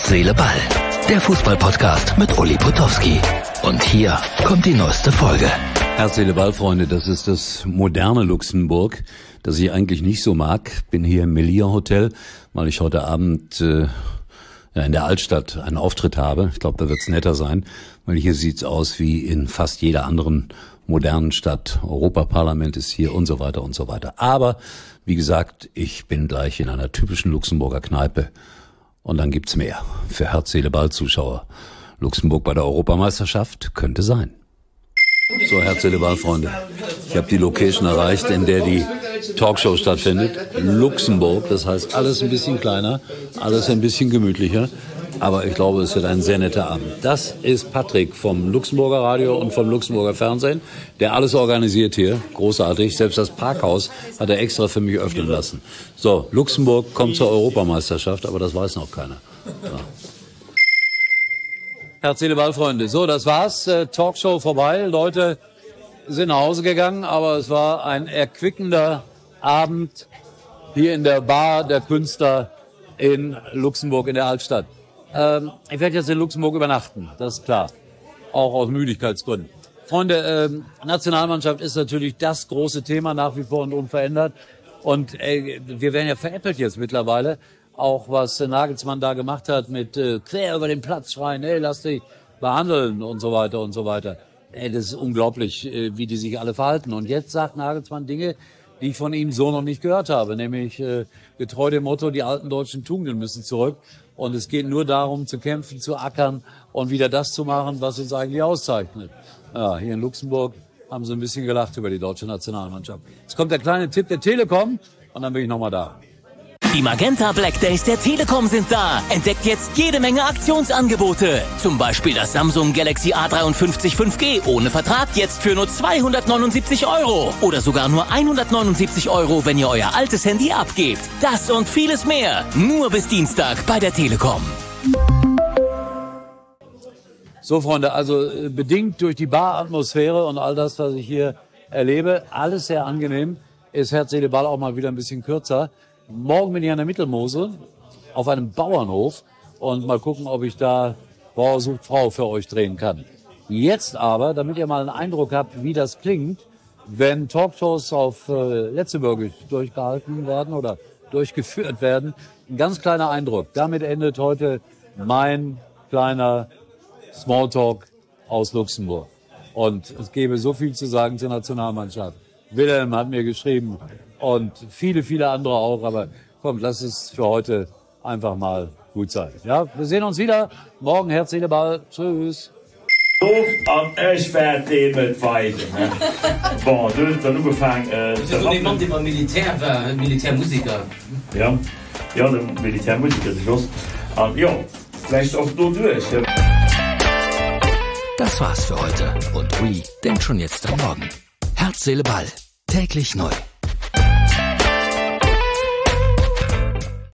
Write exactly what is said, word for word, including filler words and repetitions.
Herz, Seele, Ball. Der Fußball-Podcast mit Uli Potowski. Und hier kommt die neueste Folge. Herz, Seele, Ball, Freunde, das ist das moderne Luxemburg, das ich eigentlich nicht so mag. Bin hier im Melia Hotel, weil ich heute Abend äh, ja, in der Altstadt einen Auftritt habe. Ich glaube, da wird's netter sein, weil hier sieht's aus wie in fast jeder anderen modernen Stadt. Europaparlament ist hier und so weiter und so weiter. Aber wie gesagt, ich bin gleich in einer typischen Luxemburger Kneipe. Und dann gibt's mehr für Herz, Seele, Ball Zuschauer. Luxemburg bei der Europameisterschaft könnte sein. So, Herz, Seele, Ball, Freunde. Ich habe die Location erreicht, in der die Talkshow stattfindet. Luxemburg, das heißt alles ein bisschen kleiner, alles ein bisschen gemütlicher. Aber ich glaube, es wird ein sehr netter Abend. Das ist Patrick vom Luxemburger Radio und vom Luxemburger Fernsehen, der alles organisiert hier. Großartig. Selbst das Parkhaus hat er extra für mich öffnen lassen. So, Luxemburg kommt zur Europameisterschaft, aber das weiß noch keiner. Ja. Herz, Seele, Ball, Freunde. So, das war's. Äh, Talkshow vorbei. Leute sind nach Hause gegangen, aber es war ein erquickender Abend hier in der Bar der Künstler in Luxemburg in der Altstadt. Ähm, ich werde jetzt in Luxemburg übernachten, das ist klar. Auch aus Müdigkeitsgründen. Freunde, ähm, Nationalmannschaft ist natürlich das große Thema nach wie vor und unverändert. Und äh, wir werden ja veräppelt jetzt mittlerweile. Auch was äh, Nagelsmann da gemacht hat mit äh, quer über den Platz schreien, hey, lass dich behandeln und so weiter und so weiter. Ey, das ist unglaublich, äh, wie die sich alle verhalten. Und jetzt sagt Nagelsmann Dinge, die ich von ihm so noch nicht gehört habe. Nämlich äh, getreu dem Motto, die alten deutschen Tugenden müssen zurück. Und es geht nur darum, zu kämpfen, zu ackern und wieder das zu machen, was uns eigentlich auszeichnet. Ja, hier in Luxemburg haben sie ein bisschen gelacht über die deutsche Nationalmannschaft. Jetzt kommt der kleine Tipp der Telekom und dann bin ich nochmal da. Die Magenta Black Days der Telekom sind da. Entdeckt jetzt jede Menge Aktionsangebote. Zum Beispiel das Samsung Galaxy A dreiundfünfzig fünf G ohne Vertrag jetzt für nur zweihundertneunundsiebzig Euro. Oder sogar nur hundertneunundsiebzig Euro, wenn ihr euer altes Handy abgebt. Das und vieles mehr. Nur bis Dienstag bei der Telekom. So, Freunde, also bedingt durch die Baratmosphäre und all das, was ich hier erlebe, alles sehr angenehm, ist Herz, Seele, Ball auch mal wieder ein bisschen kürzer. Morgen bin ich an der Mittelmosel auf einem Bauernhof und mal gucken, ob ich da Bauer sucht Frau für euch drehen kann. Jetzt aber, damit ihr mal einen Eindruck habt, wie das klingt, wenn Talkshows auf äh, Letzteburgisch durchgehalten werden oder durchgeführt werden, ein ganz kleiner Eindruck. Damit endet heute mein kleiner Smalltalk aus Luxemburg. Und es gäbe so viel zu sagen zur Nationalmannschaft. Wilhelm hat mir geschrieben und viele, viele andere auch. Aber komm, lass es für heute einfach mal gut sein. Ja, wir sehen uns wieder. Morgen, Herz, Seele, Ball. Tschüss. An ich fertig mit Weiden. Bon, du hast dann angefangen. Äh, das ist so jemand, der Militär war, Militärmusiker. Ja, ja, der Militärmusiker, das ist was. Und ja, vielleicht auch nur durch. Das war's für heute. Und Uli denkt schon jetzt am Morgen. Herz, Seele, Ball. Täglich neu.